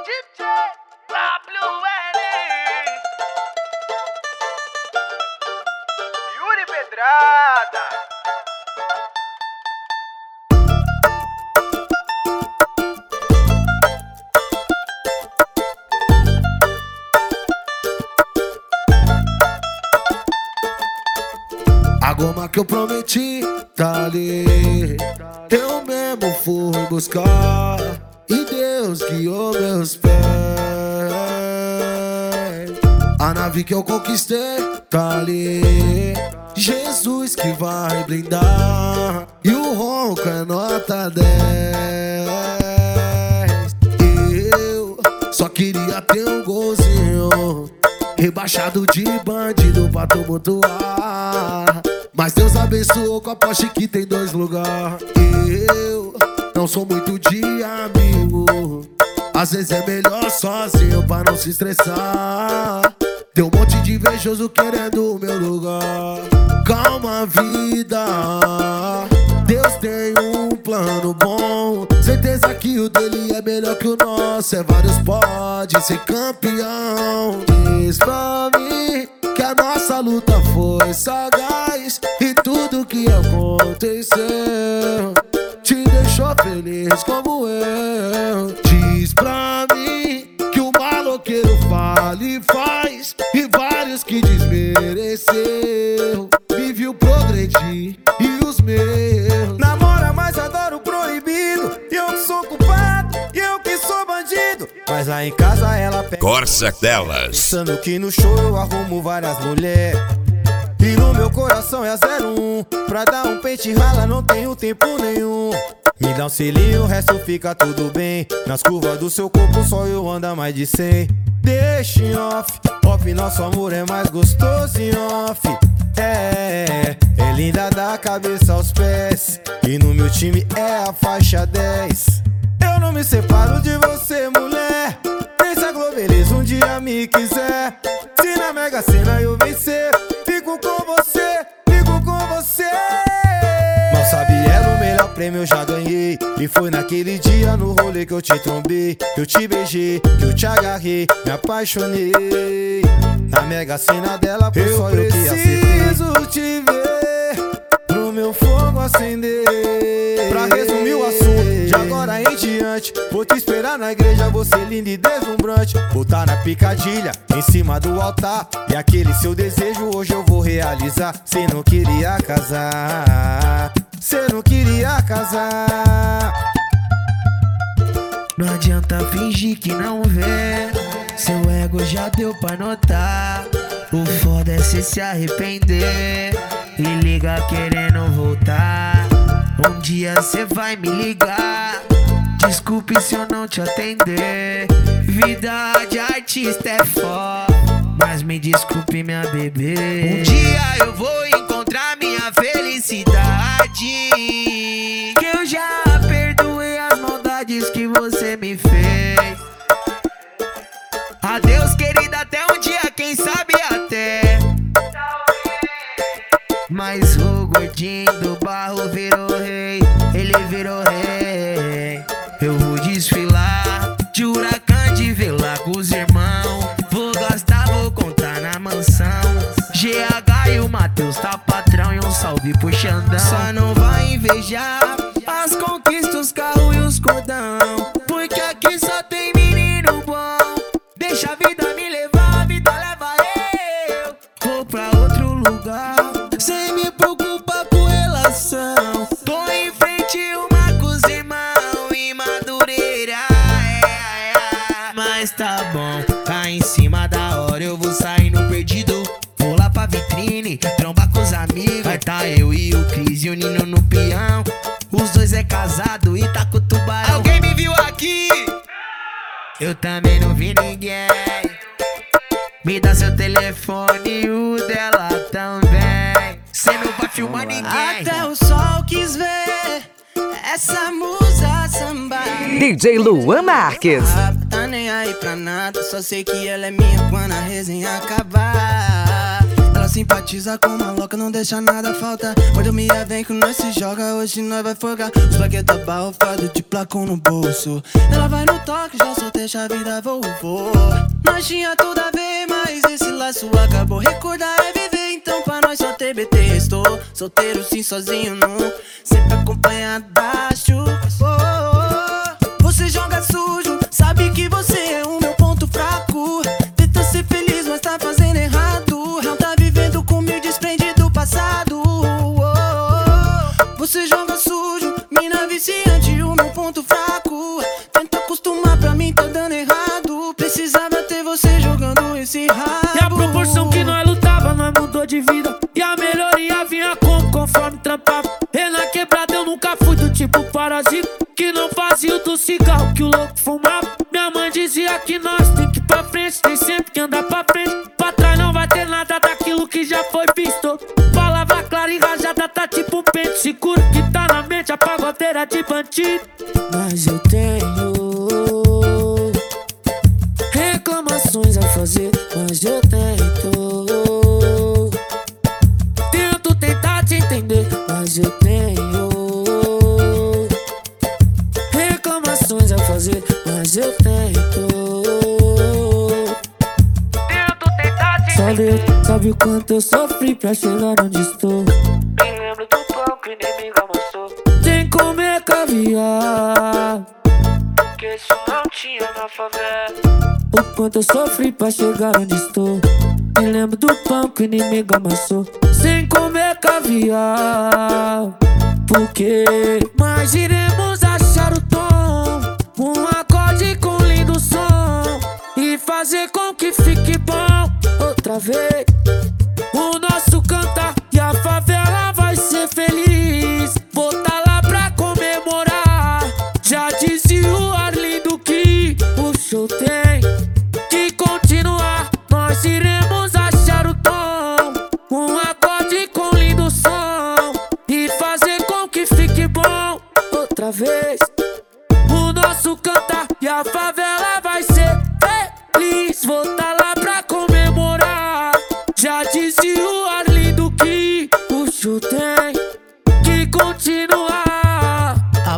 DJ WN Yuri Pedrada. A goma que eu prometi tá ali, eu mesmo fui buscar, e Deus guiou meus pés. A nave que eu conquistei tá ali, Jesus que vai blindar, e o ronco é nota 10. Eu só queria ter um golzinho, rebaixado de bandido pra tumultuar, mas Deus abençoou com a Porsche que tem 2 lugares. Eu não sou muito de amigo, às vezes é melhor sozinho pra não se estressar. Tem um monte de invejoso querendo o meu lugar. Calma, vida, Deus tem um plano bom, certeza que o dele é melhor que o nosso. É vários pode ser campeão. Diz pra mim que a nossa luta foi sagaz, e tudo que aconteceu te deixou feliz como eu. Diz pra mim que o maloqueiro fala e faz, e vários que desmereceu me viu progredir, e os meus namora, mas adoro o proibido, e eu que sou culpado, e eu que sou bandido. Mas lá em casa ela pega Corsa delas. pensando que no show eu arrumo várias mulheres, e no meu coração é 01. Pra dar um pente rala não tenho tempo nenhum. Me dá um selinho, o resto fica tudo bem. Nas curvas do seu corpo só eu ando a mais de 100. Deixa em off, off, nosso amor é mais gostoso em off. É linda da cabeça aos pés, e no meu time é a faixa 10. Eu não me separo de você, mulher, nem se a Globeleza um dia me quiser. Se na Mega Sena eu vencer, fico com você, fico com você. Mal sabe era o melhor prêmio eu já ganhei, e foi naquele dia no rolê que eu te trombei, que eu te beijei, que eu te agarrei, me apaixonei. Na Mega Sena dela foi só eu que acertei. Preciso te ver pro meu fogo acender. Pra resumir o assunto, de agora em diante vou te esperar na igreja, você linda e deslumbrante. Botar na picadilha, em cima do altar, e aquele seu desejo hoje eu vou realizar. Cê não queria casar, cê não queria casar. Não adianta fingir que não vê, seu ego já deu pra notar. O foda é cê se arrepender e liga querendo voltar. Um dia cê vai me ligar, desculpe se eu não te atender. Vida de artista é foda, mas me desculpe minha bebê. Um dia eu vou encontrar minha felicidade, que eu já perdoei as maldades que você me fez. Adeus querida, até um dia, quem sabe até. Mas o gordinho do barro virou rei, ele virou rei. Eu vou desfilar de Huracan de Vila com os irmãos, vou gastar, vou contar na mansão. GH e o Matheus tá patrão, e um salve pro Xandão. Só não vai invejar as conquistas, os carros e os cordão, porque aqui só tem menino bom. Deixa a vida me levar, a vida leva eu. Vou pra outro lugar, sem me preocupar com relação. Tô em frente uma com os irmãos em Madureira, mas tá bom, tá em cima da hora. Eu vou sair no perdido, vou lá pra vitrine, trombar com os amigos. Vai tá eu e o Cris e o Nino no peão. Os dois é casado e tá com o tubarão. Alguém me viu aqui? Eu também não vi ninguém. Me dá seu telefone e o dela também. Cê não vai filmar ninguém. Até o sol quis ver essa musa sambar. DJ Luan Marques. Tá nem aí pra nada, só sei que ela é minha quando a resenha acabar. Ela simpatiza com uma louca, não deixa nada faltar. Quando me vem que nós se joga, hoje nós vai folgar. Os bagueta barrofado de placão no bolso. Ela vai no toque, já soltei a vida, vou. Nós tinha tudo a ver, mas esse laço acabou. Recordar é viver, então pra nós só TBT restou. Solteiro sim, sozinho não, sempre acompanhado da chuva. Você joga sujo, sabe que você é o meu ponto fraco. Tenta ser feliz, mas tá fazendo errado. Não tá vivendo comigo, desprende do passado. Você joga sujo, mina viciante, o meu ponto fraco. Tenta acostumar, pra mim tá dando errado. Precisava ter você jogando esse rabo. E a proporção que nós lutava, nós mudou de vida. E a melhoria vinha conforme trampava. E na quebrada eu nunca fui do tipo parasita que não fazia o do cigarro que o louco fumava. Minha mãe dizia que nós tem que ir pra frente, tem sempre que andar pra frente. Pra trás não vai ter nada daquilo que já foi visto. Palavra clara e rajada tá tipo um pente. Seguro que tá na mente a pagodeira de bandido. Mas eu tenho reclamações a fazer, mas eu tento tentar te entender, mas eu tenho reclamações a fazer, mas eu tento tentar te entender. Sabe o quanto eu sofri pra chegar onde estou? Me lembro do pão que o inimigo amassou. Sem comer caviar, porque isso não tinha na favela. O quanto eu sofri pra chegar onde estou. Me lembro do pão que o inimigo amassou. Sem comer caviar, porque mas iremos achar o tom, um acorde com lindo som, e fazer com que fique bom outra vez. O nosso cantar e a favela vai ser feliz. Vou tá lá pra comemorar. Já dizia o Arlindo que o show tem que continuar. Nós iremos achar o tom, um acorde com lindo som, e fazer com que fique bom outra vez. O nosso cantar e a favela vai ser feliz. Vou tá lá pra comemorar. Já dizia o Arlindo que o show tem que continuar.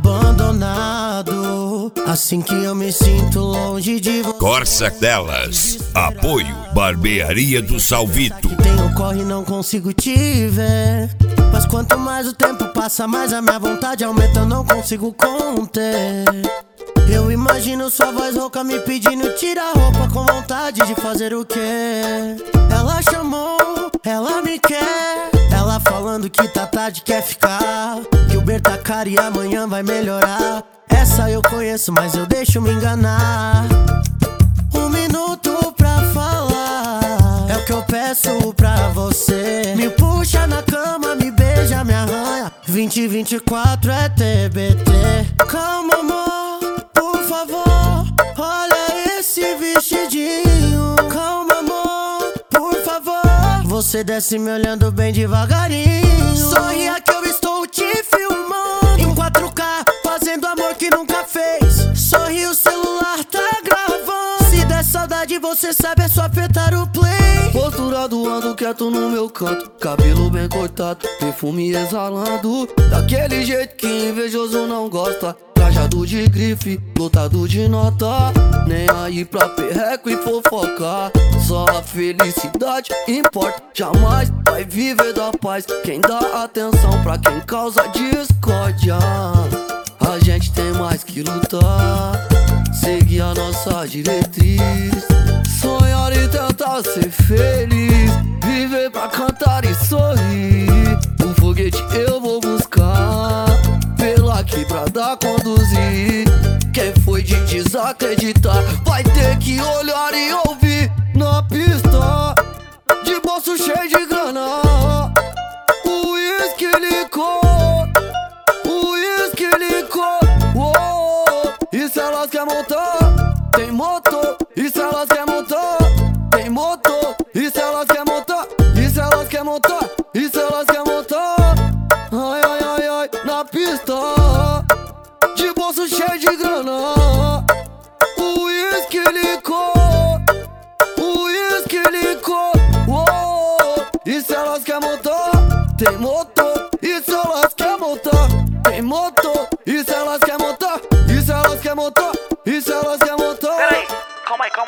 Abandonado, assim que eu me sinto longe de você. Corsa Telas, apoio Barbearia do Salvito. Tenho corre, não consigo te ver. Mas quanto mais o tempo passa, mais a minha vontade aumenta, eu não consigo conter. Eu imagino sua voz rouca me pedindo tira a roupa, com vontade de fazer o quê? Ela chamou, ela me quer. Ela falando que tá tarde, quer ficar, que o Ber tá caro e amanhã vai melhorar. Essa eu conheço, mas eu deixo me enganar. 1 minuto pra falar é o que eu peço pra você. Me puxa na cama, me beija, me arranha. 2024 é TBT. Calma, amor, por favor, olha esse vestidinho. Calma, amor, por favor. Você desce me olhando bem devagarinho. Sorria que eu estou te filmando em 4K, fazendo amor que nunca fez. Sorri, o celular tá gravando. Se der saudade, você sabe, é só apertar o play. Posturado, ando quieto no meu canto, cabelo bem cortado, perfume exalando, daquele jeito que invejoso não gosta. Trajado de grife, lotado de nota, nem aí pra perreco e fofocar. Só a felicidade importa, jamais vai viver da paz quem dá atenção pra quem causa discórdia. A gente tem mais que lutar, seguir a nossa diretriz, sonhar e tentar ser feliz, viver pra cantar e sorrir. Um foguete eu vou buscar, pelo aqui pra dar conduzir. Quem foi de desacreditar vai ter que olhar e ouvir. Na pista, de bolso cheio de grana, o uísque licor, o uísque licor. E se elas quer montar, tem motor. E se elas quer montar, tem motor. E se elas quer montar, e se elas quer montar, e se elas quer montar. Ai, ai, ai, ai, na pista, de bolso cheio de grana, o uísque licor, o uísque licor. E elas quer motor, tem motor. E se elas quer motor, tem motor. E se elas quer motor, e se elas quer motor, e se elas quer motor. Peraí, calma aí.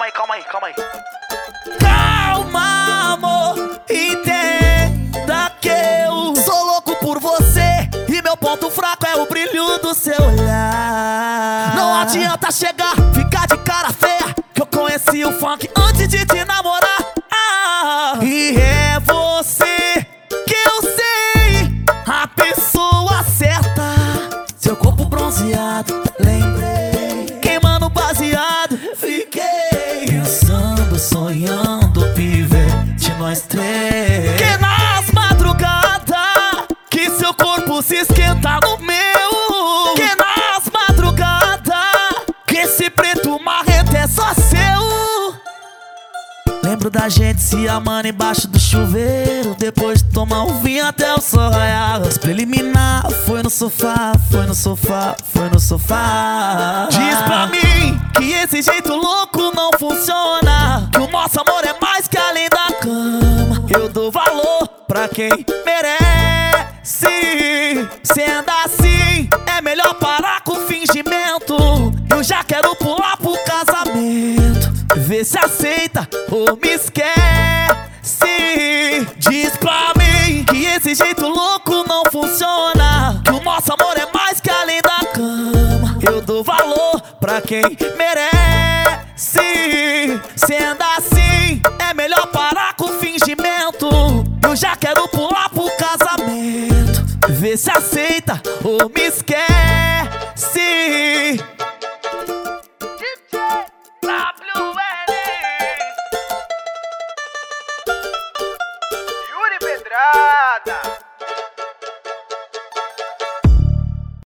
Calma, amor, entenda que eu sou louco por você e meu ponto fraco é o brilho do seu olhar. Não adianta chegar, ficar de cara feia, que eu conheci o funk antes de te namorar. E é você que eu sei, a pessoa certa. Seu corpo bronzeado, lembrei, queimando baseado. Fiquei pensando, sonhando, pivete, nós três. Que nas madrugadas, que seu corpo se esquenta no meu. Que nas madrugadas, que esse preto marrento é só seu. Lembro da gente se amando embaixo do chuveiro, depois de tomar um vinho até o sol raiar. As preliminar foi no sofá, foi no sofá, foi no sofá. Diz pra mim que esse jeito louco não funciona, que o nosso amor é mais que além da cama. Eu dou valor pra quem merece. Sendo assim, é melhor parar com o fingimento. Eu já quero pular pro casamento. Vê se aceita ou me esquece. Diz pra mim que esse jeito louco não funciona, que o nosso amor é mais que além da cama. Eu dou valor pra quem merece. Sendo assim, é melhor parar com o fingimento. Eu já quero pular pro casamento. Vê se aceita ou me esquece.